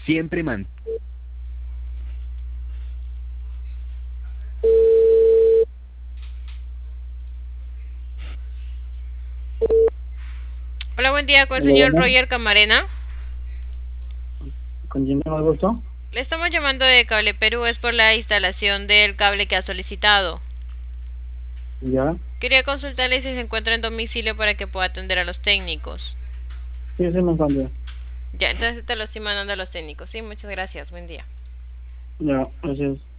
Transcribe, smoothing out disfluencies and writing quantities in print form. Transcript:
Siempre man. Hola, buen día con el Hola, señor bueno, Roger Camarena. ¿con quién tengo el gusto? Le estamos llamando de Cable Perú, es por la instalación del cable que ha solicitado. Ya, Quería consultarle si se encuentra en domicilio para que pueda atender a los técnicos. sí, sí me encuentro. Ya, entonces te lo estoy mandando a los técnicos. Sí, muchas gracias, buen día. Ya, gracias.